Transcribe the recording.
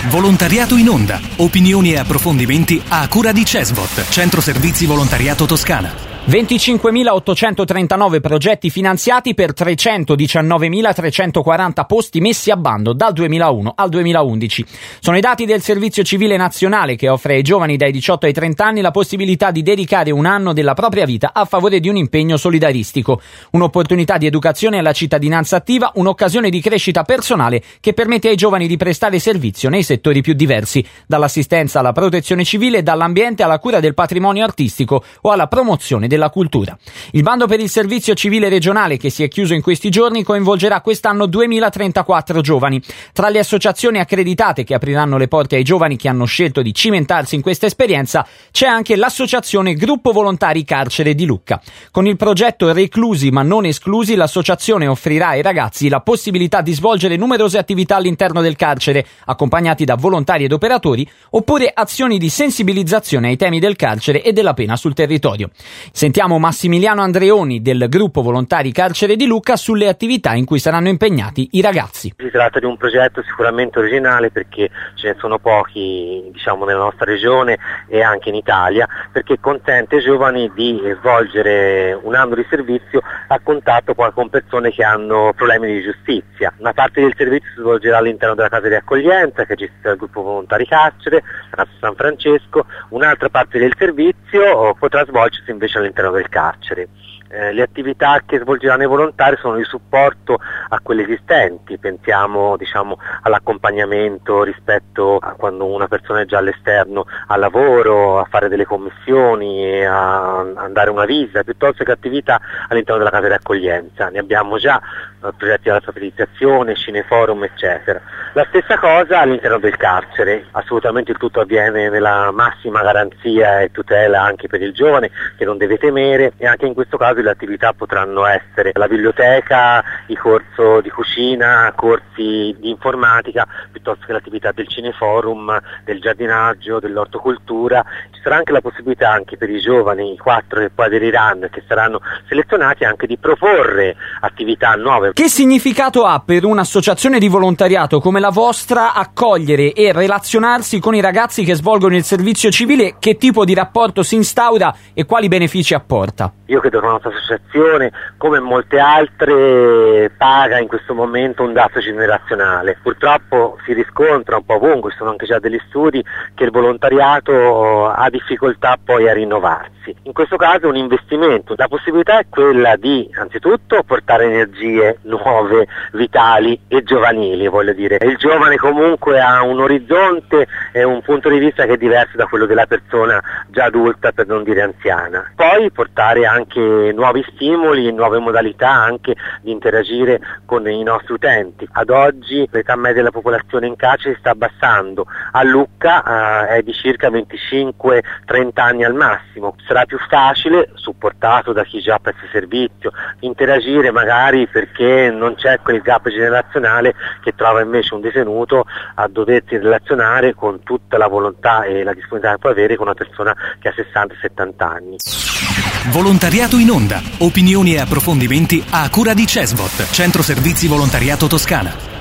Volontariato in onda. Opinioni e approfondimenti a cura di CESVOT, Centro Servizi Volontariato Toscana. 25.839 progetti finanziati per 319.340 posti messi a bando dal 2001 al 2011. Sono i dati del Servizio Civile Nazionale, che offre ai giovani dai 18 ai 30 anni la possibilità di dedicare un anno della propria vita a favore di un impegno solidaristico. Un'opportunità di educazione alla cittadinanza attiva, un'occasione di crescita personale che permette ai giovani di prestare servizio nei settori più diversi, dall'assistenza alla protezione civile, dall'ambiente alla cura del patrimonio artistico o alla promozione della cultura. Il bando per il servizio civile regionale, che si è chiuso in questi giorni, coinvolgerà quest'anno 2034 giovani. Tra le associazioni accreditate che apriranno le porte ai giovani che hanno scelto di cimentarsi in questa esperienza c'è anche l'associazione Gruppo Volontari Carcere di Lucca. Con il progetto Reclusi ma non esclusi, l'associazione offrirà ai ragazzi la possibilità di svolgere numerose attività all'interno del carcere, accompagnati da volontari ed operatori, oppure azioni di sensibilizzazione ai temi del carcere e della pena sul territorio. Sentiamo Massimiliano Andreoni del Gruppo Volontari Carcere di Lucca sulle attività in cui saranno impegnati i ragazzi. Si tratta di un progetto sicuramente originale, perché ce ne sono pochi, nella nostra regione e anche in Italia, perché consente ai giovani di svolgere un anno di servizio a contatto poi con persone che hanno problemi di giustizia. Una parte del servizio si svolgerà all'interno della casa di accoglienza che gestisce il Gruppo Volontari Carcere a San Francesco, un'altra parte del servizio potrà svolgersi invece all'interno del carcere. Le attività che svolgeranno i volontari sono di supporto a quelle esistenti, pensiamo all'accompagnamento rispetto a quando una persona è già all'esterno al lavoro, a fare delle commissioni, a andare una visita, piuttosto che attività all'interno della casa di accoglienza. Ne abbiamo già progetti di alfabetizzazione, cineforum, eccetera. La stessa cosa all'interno del carcere, assolutamente il tutto avviene nella massima garanzia e tutela anche per il giovane, che non deve temere, e anche in questo caso le attività potranno essere la biblioteca, i corso di cucina, corsi di informatica, piuttosto che l'attività del cineforum, del giardinaggio, dell'ortocultura. Ci sarà anche la possibilità anche per i giovani, i 4 che poi aderiranno, che saranno selezionati, anche di proporre attività nuove. Che significato ha per un'associazione di volontariato come la vostra accogliere e relazionarsi con i ragazzi che svolgono il servizio civile? Che tipo di rapporto si instaura e quali benefici apporta? Io credo che la nostra associazione, come molte altre, paga in questo momento un dato generazionale. Purtroppo si riscontra un po' ovunque, ci sono anche già degli studi, che il volontariato ha difficoltà poi a rinnovarsi. In questo caso è un investimento. La possibilità è quella di, anzitutto, portare energie nuove, vitali e giovanili, voglio dire. Il giovane comunque ha un orizzonte e un punto di vista che è diverso da quello della persona già adulta, per non dire anziana. Poi portare anche nuovi stimoli e nuove modalità anche di interagire con i nostri utenti. Ad oggi l'età media della popolazione in carcere si sta abbassando. A Lucca è di circa 25-30 anni al massimo. Sarà più facile, supportato da chi già presta servizio, interagire magari perché non c'è quel gap generazionale che trova invece un detenuto a doversi relazionare con tutta la volontà e la disponibilità che può avere con una persona che ha 60-70 anni. Volontariato in onda. Opinioni e approfondimenti a cura di CESVOT, Centro Servizi Volontariato Toscana.